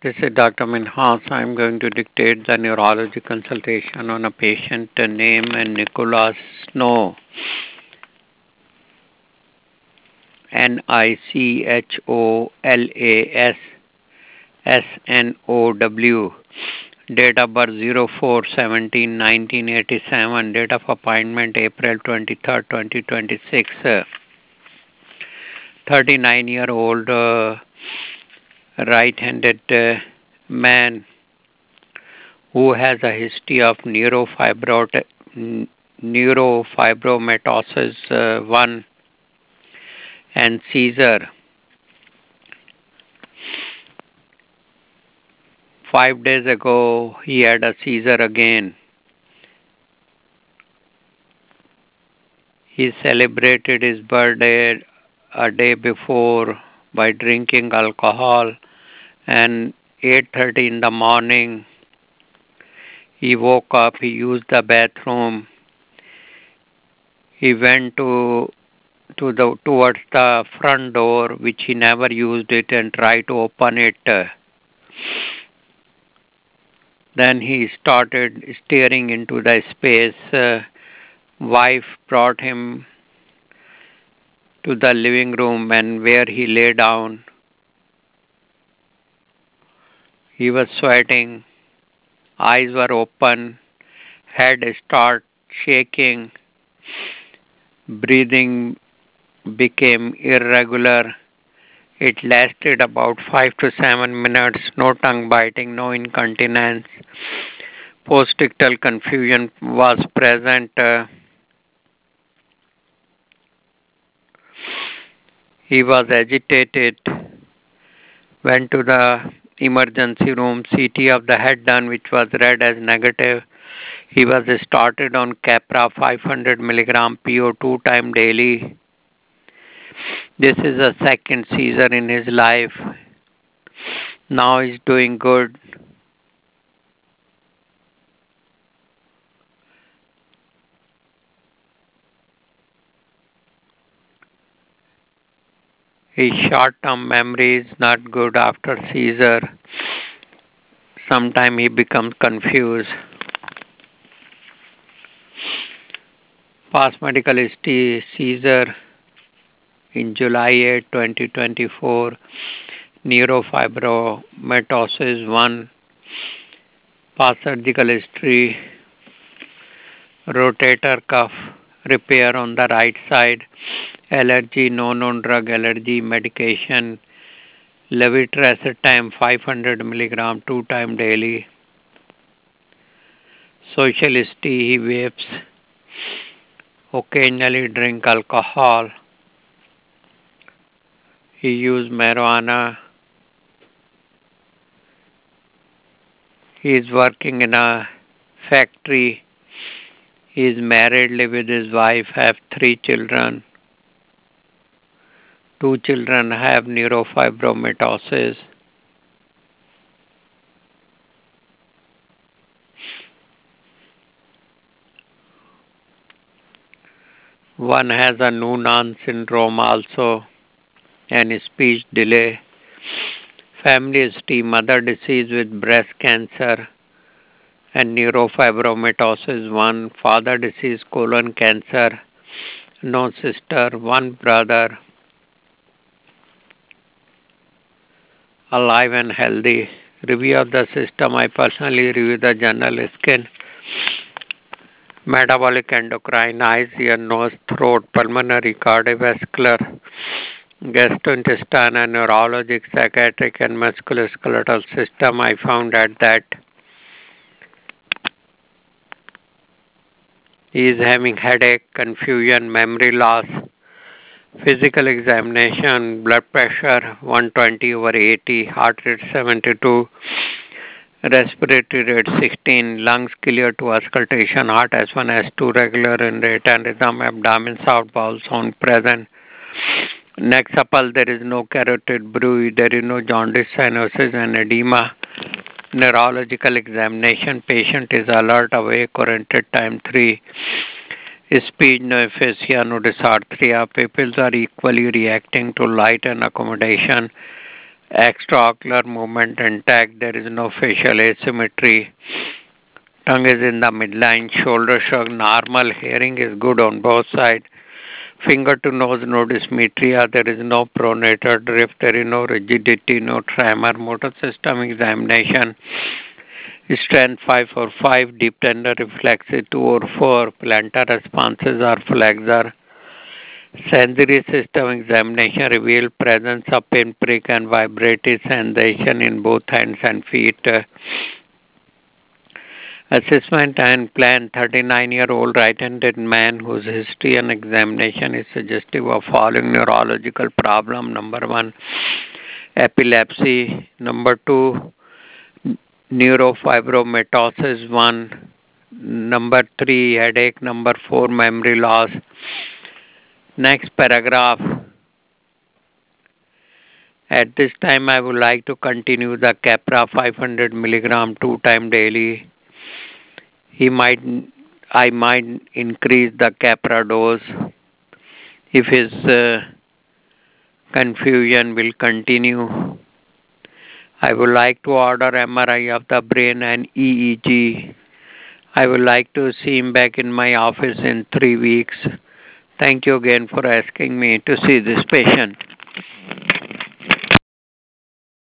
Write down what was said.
This is Dr. Minhas. I'm going to dictate the neurology consultation on a patient named Nicholas Snow. Nicholas Date of birth 04/17/1987. Date of appointment April 23rd, 2026. 39-year-old right-handed man who has a history of neurofibromatosis 1 and seizure. 5 days ago, he had a seizure again. He celebrated his birthday a day before by drinking alcohol, and 8:30 in the morning he woke up, he used the bathroom, he went towards the front door, which he never used it, and tried to open it. Then he started staring into the space. Wife brought him to the living room, and where he lay down, he was sweating, eyes were open, head started shaking, breathing became irregular. It lasted about 5 to 7 minutes. No tongue biting, no incontinence. Postictal confusion was present. He was agitated. Went to the emergency room. CT of the head done, which was read as negative. He was started on Keppra 500 milligram PO 2 times daily. This is a second seizure in his life. Now he's doing good. His short-term memory is not good after seizure. Sometimes he becomes confused. Past medical history: seizure in July 8, 2024. Neurofibromatosis 1. Past surgical history: rotator cuff repair on the right side. Allergy, no known drug allergy, medication. Levetiracetam 500 milligram 2 times daily. Social history: he vapes, occasionally drink alcohol. He used marijuana. He is working in a factory. He is married, live with his wife, have 3 children. 2 children have neurofibromatosis. One has a Noonan syndrome also and speech delay. Family history: mother deceased with breast cancer and neurofibromatosis 1. Father deceased colon cancer. No sister. 1 brother. Alive and healthy. Review of the system: I personally review the general skin, metabolic, endocrine, eyes, ear, nose, throat, pulmonary, cardiovascular, gastrointestinal, neurologic, psychiatric, and musculoskeletal system. I found out that he is having headache, confusion, memory loss. Physical examination: blood pressure 120/80, heart rate 72, respiratory rate 16, lungs clear to auscultation, heart S1, S2 regular in rate and rhythm, abdomen, south bowel sound present. Next supple, there is no carotid bruit, there is no jaundice, cyanosis, and edema. Neurological examination: patient is alert, awake, oriented, time 3. Speech: no aphasia, no dysarthria. Pupils are equally reacting to light and accommodation. Extraocular movement intact. There is no facial asymmetry. Tongue is in the midline. Shoulder shrug normal. Hearing is good on both sides. Finger to nose, no dysmetria. There is no pronator drift. There is no rigidity, no tremor. Motor system examination. Strength 5 or 5. Deep tender reflexes 2 or 4. Plantar responses are flexor. Sensory system examination revealed presence of pinprick and vibratory sensation in both hands and feet. Assessment and plan 39-year-old right-handed man whose history and examination is suggestive of following neurological problem. Number 1, epilepsy. Number 2, neurofibromatosis 1. Number 3, headache. Number 4, memory loss. Next paragraph. At this time, I would like to continue the Keppra 500 milligram 2 times daily. I might increase the Keppra dose if his confusion will continue. I would like to order MRI of the brain and EEG. I would like to see him back in my office in 3 weeks. Thank you again for asking me to see this patient.